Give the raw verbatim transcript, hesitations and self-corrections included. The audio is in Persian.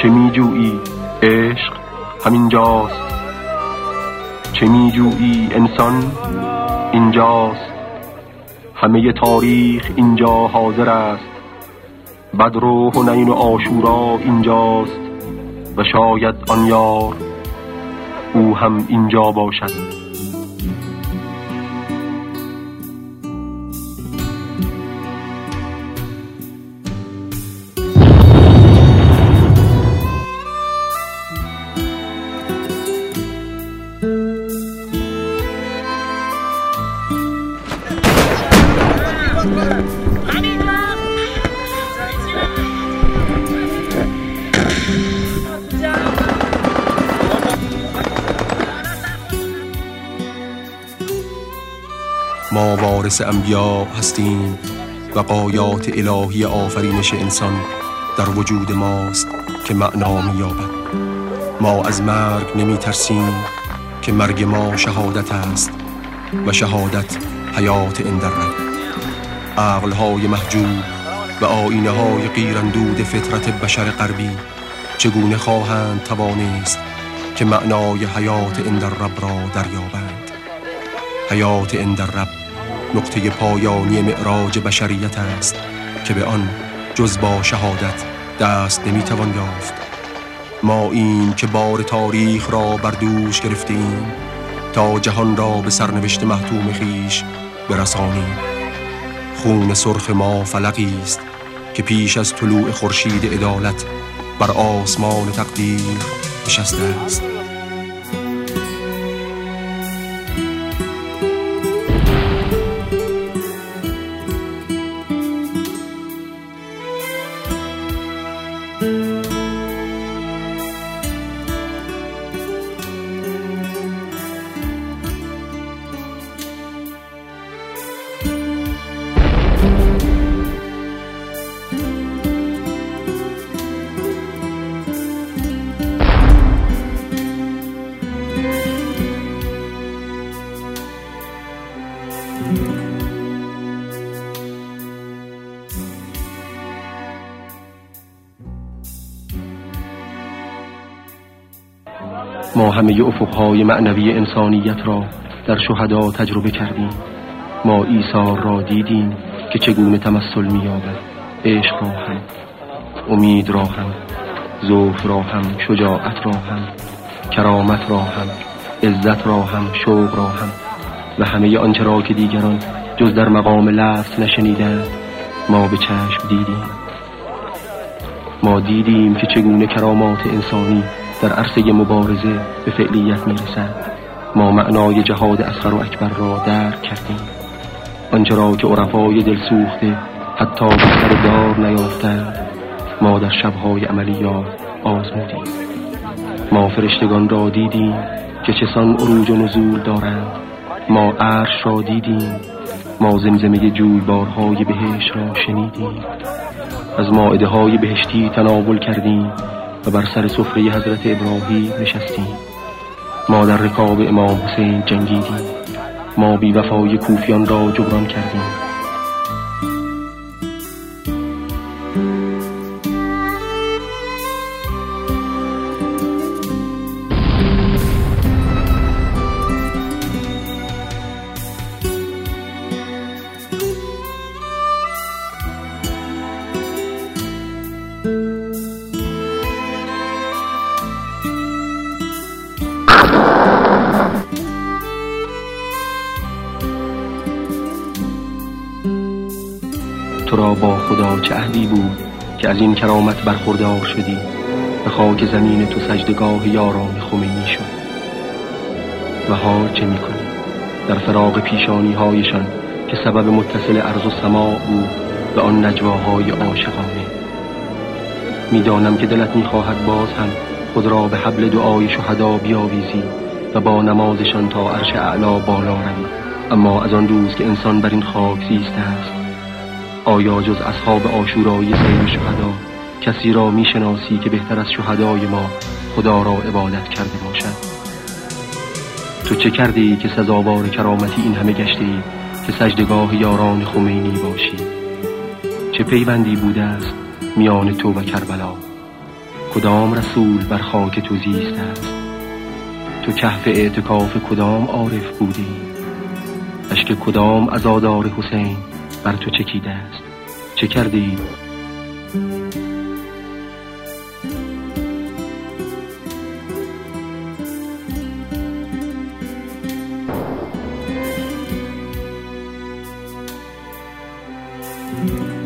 چه می جویی؟ عشق همینجاست. چه می جویی انسان؟ اینجاست. همه تاریخ اینجا حاضر است. بدر و حنین و عاشورا اینجاست و شاید آن یار او هم اینجا باشد. ما وارث انبیا هستیم و غایات الهی آفرینش انسان در وجود ماست که معنا می‌یابد. ما از مرگ نمی ترسیم که مرگ ما شهادت است و شهادت حیات اندرد. عقل‌های محجوب و آیینه‌های غیراندود فطرت بشر غربی چگونه خواهند توانست که معنای حیات اندرب را دریابند؟ حیات اندرب نقطه پایانی معراج بشریت است که به آن جز با شهادت دست نمیتوان یافت. ما این که بار تاریخ را بر دوش گرفتیم تا جهان را به سرنوشت محتوم خیش برسانیم. خون سرخ ما فلقی است که پیش از طلوع خورشید عدالت بر آسمان تقدیر نشسته است. ما همه افقهای معنوی انسانیت را در شهدا تجربه کردیم. ما عیسی را دیدیم که چگونه تمثل می‌یابد. عشق را هم، امید را هم، ذوق را هم، شجاعت را هم، کرامت را هم، عزت را هم، شوق را هم و همه آنچه را که دیگران جز در مقام لفظ نشنیدند ما به چشم دیدیم. ما دیدیم که چگونه کرامات انسانی در عرصه مبارزه به فعلیت میرسد. ما معنای جهاد اصغر و اکبر را درک کردیم. آنچه را که عرفای دل سوخته حتی بستر دار نیافتند ما در شبهای عملیات آزمودیم. ما فرشتگان را دیدیم که چسان عروج و نزول دارند. ما عرش را دیدیم. ما زمزمه جویبارهای بهشت را شنیدیم. از مائده های بهشتی تناول کردیم و بر سر سفره حضرت ابراهیم نشستیم. ما در رکاب امام حسین جنگیدیم. ما بی وفای کوفیان را جبران کردیم. تو را با خدا چه عهدی بود که از این کرامت برخوردار شدی و خاک زمین تو سجدگاه یاران خمینی شد. و حال چه می کنی؟ در فراق پیشانی هایشان که سبب متصل ارض و سماع بود و آن نجواهای عاشقانه. می دانم که دلت می خواهد باز هم خود را به حبل دعای شهدا بیاویزی و با نمازشان تا عرش اعلا بالا روی. اما از آن روز که انسان بر این خاک زیسته است آیا جز اصحاب عاشورای سیر شهدا کسی را می شناسی که بهتر از شهدای ما خدا را عبادت کرده باشد؟ تو چه کردی که سزاوار کرامتی این همه گشتی که سجدگاه یاران خمینی باشی؟ چه پیوندی بوده است میان تو و کربلا؟ کدام رسول بر خاک تو زیسته است؟ تو کهف اعتکاف کدام عارف بودی؟ اشک کدام عزادار حسین بر تو چکیده است؟ چه کردی؟ thank you